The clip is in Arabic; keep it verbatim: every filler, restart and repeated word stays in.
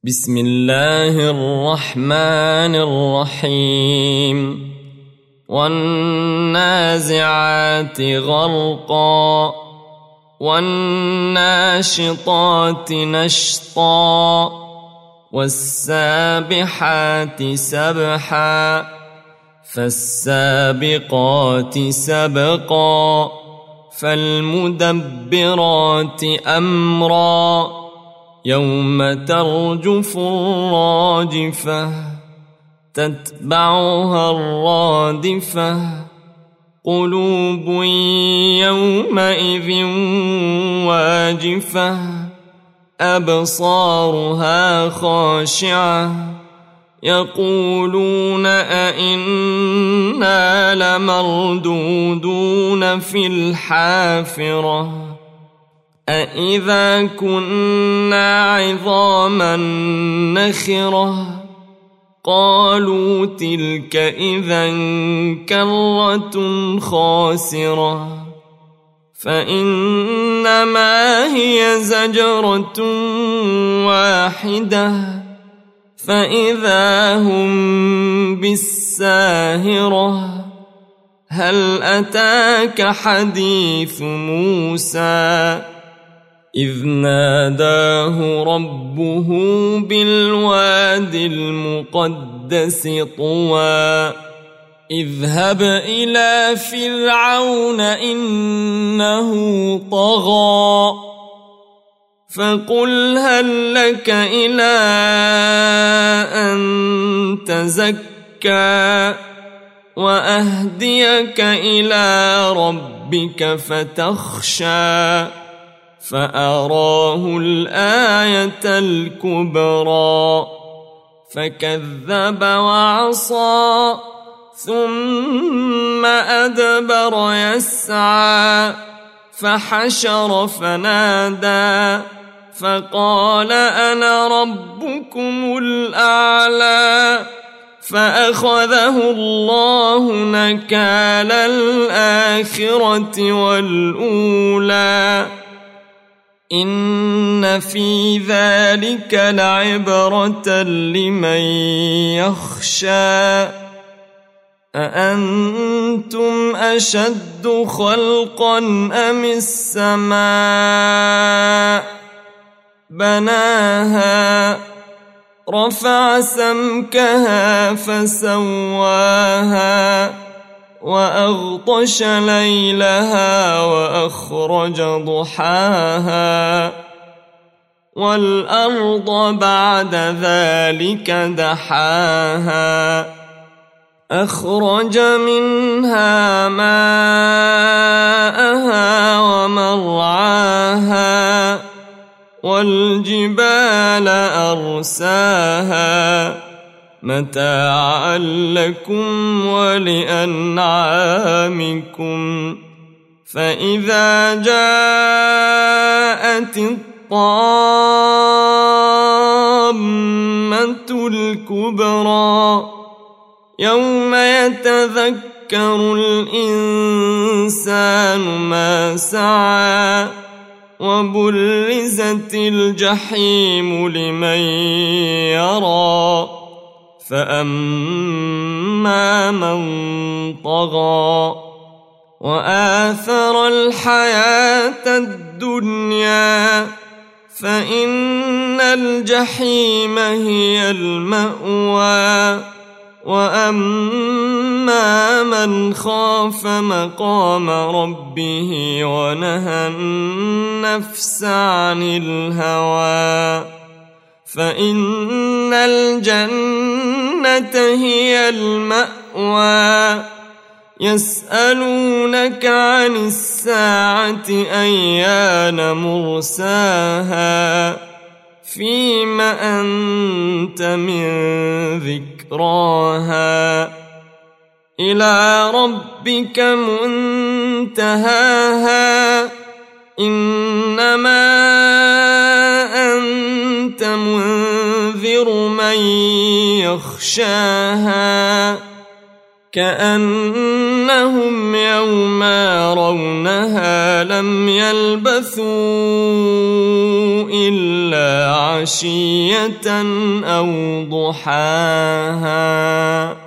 بسم الله الرحمن الرحيم والنازعات غرقا والناشطات نشطا والسابحات سبحا فالسابقات سبقا فالمدبرات أمرا يوم ترجف الراجفة تتبعها الرادفة قلوب يومئذ واجفة أبصارها خاشعة يقولون أئنا لمردودون في الحافرة أإذا كنا عظاما نخرة قالوا تلك إذا كرة خاسرة فإنما هي زجرة واحدة فإذا هم بالساهرة هل أتاك حديث موسى إذ ناداه ربه بالواد المقدس طوى اذهب إلى فرعون إنه طغى فقل هل لك إلى أن تزكى وأهديك إلى ربك فتخشى فأراه الآية الكبرى فكذب وعصى ثم أدبر يسعى فحشر فنادى فقال أنا ربكم الأعلى فأخذه الله نكال الآخرة والأولى إن في ذلك لعبرة لمن يخشى أأنتم أشد خلقا أم السماء بناها رفع سمكها فسواها وأغطش ليلها وأخرج ضحاها والأرض بعد ذلك دحاها أخرج منها ماءها ومرعاها والجبال أرساها متاعا لكم ولأنعامكم فإذا جاءت الطامة الكبرى يوم يتذكر الإنسان ما سعى وبرزت الجحيم لمن يرى فأما من طغى وآثر الحياة الدنيا فإن الجحيم هي المأوى وأما من خاف مقام ربه ونهى النفس عن الهوى فإن الجنة هي المأوى يسألونك عن الساعة أيان مرساها فيم أنت من ذكراها إلى ربك منتهاها إنما أنت منذر من يخشاها كأنهم يوم يرونها لم يلبثوا إلا عشية أو ضحاها